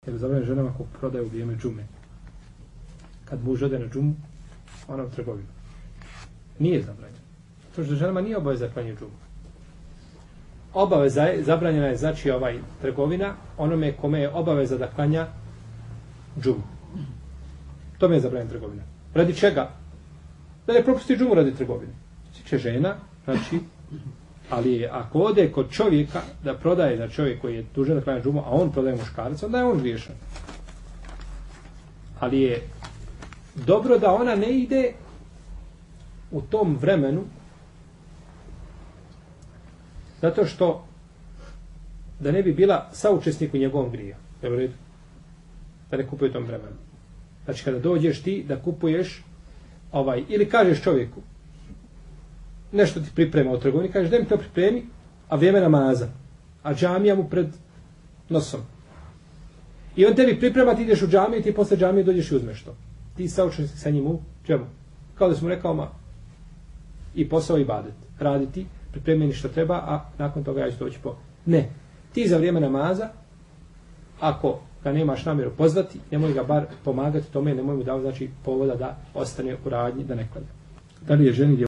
Jer zabranjeno ženama ako prodaju u vrijeme džume. Kad muž ode na džumu, ona u trgovinu. Nije zabranjeno. To što ženama nije obaveza klanje džumu. Obaveza je, zabranjena je znači trgovina onome kome je obaveza da klanja džumu. Tome je zabranjena trgovina. Radi čega? Da ne propusti džumu radi trgovine. Tiče žena, znači, ali je, ako ode kod čovjeka da prodaje za čovjek koji je dužan da klanja džumu, a on prodaje muškarca, onda je on griješan. Ali je dobro da ona ne ide u tom vremenu zato što da ne bi bila saučesnik u njegovom griju. Je u redu? Da ne kupuje u tom vremenu. Znači kada dođeš ti da kupuješ ili kažeš čovjeku nešto ti priprema u trgovini, kažeš da mi to pripremi, a vrijeme namaza, a džamija mu pred nosom. I on tebi priprema, ti ideš u džamiju i ti posle džamije dođeš i uzmeš to. Ti saučesnik sa njim u čemu? Kao da smo rekao, i posao i badet. Raditi, pripremi što treba, a nakon toga ja ću doći po... Ne. Ti za vrijeme namaza, ako ga nemaš namjeru pozvati, nemoj ga bar pomagati tome, nemoj mu dao, znači, povoda da ostane u radnji, da ne klanja. Da li je ženi